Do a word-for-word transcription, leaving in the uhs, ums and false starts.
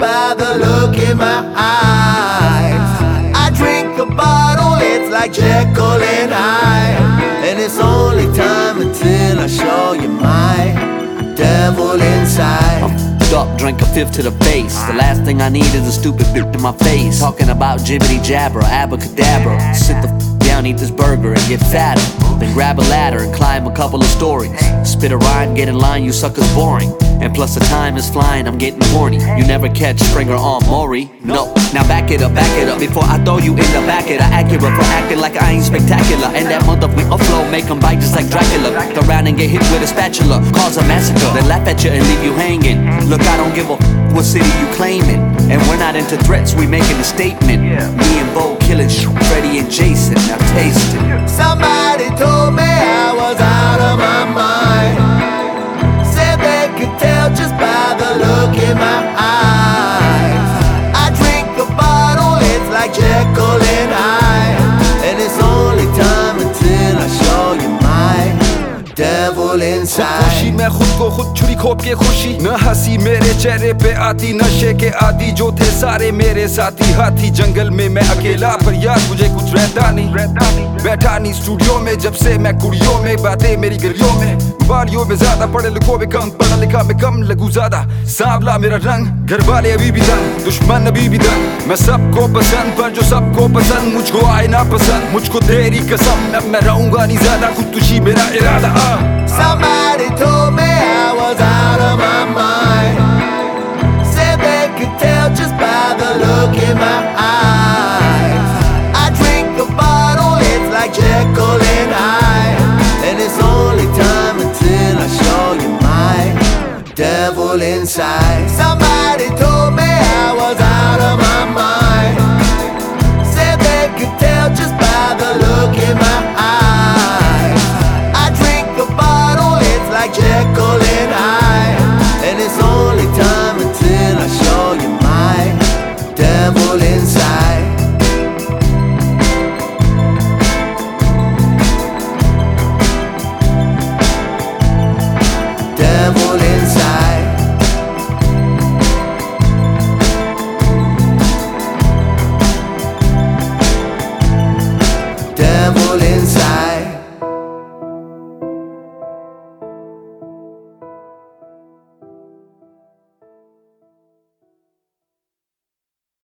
by the look in my eyes. I drink the bottle, it's like Jekyll and Hyde, and it's only time until I show you my devil inside. I'm f***ed up, drink a fifth to the face. The last thing I need is a stupid bitch in my face talking about jibbity jabber, abracadabra. Sit the f*** down, eat this burger and get fatter. Then grab a ladder and climb a couple of stories. Spit a rhyme, get in line, you suckers boring. And plus the time is flying, I'm getting horny. You never catch Springer on Maury, no. Now back it up, back it up, before I throw you in the back it. I accurate for acting like I ain't spectacular. And that motherfucker flow make them bite just like Dracula. Back around and get hit with a spatula, cause a massacre, then laugh at you and leave you hanging. Look, I don't give a f*** what city you claiming. And we're not into threats, we making a statement. Me and Bo killing sh**, Freddy and Jason, now taste it. Somebody told me I was out of my mind. Said they could tell just by the look in my eyes. I drink the bottle, it's like Jekyll and Hyde, and it's only time until I show you my devil inside. खुशी मैं खुद को खुद छुरी खोप के खुशी न हंसी मेरे चेहरे पे आती नशे के आदि जो थे सारे मेरे साथी हाथी जंगल में मैं अकेला पर यार मुझे कुछ रहता नहीं बैठा नहीं स्टूडियो में जब से मैं कुड़ियों में बातें मेरी गलियों में बालियों में ज्यादा पढ़े लिखों में कम पढ़ा लिखा में कम लगू ज्यादा सांवला मेरा रंग घर वाले अभी भी दंग दुश्मन अभी भी दंग मैं सबको पसंद पर जो सबको पसंद मुझको आए ना पसंद मुझको तेरी कसम अब मैं रहूंगा नहीं ज्यादा खुदकुशी मेरा इरादा Somebody told me I was out of my mind. Said they could tell just by the look in my eyes. I drink the bottle, it's like Jekyll and Hyde, and it's only time until I show you my devil inside. Somebody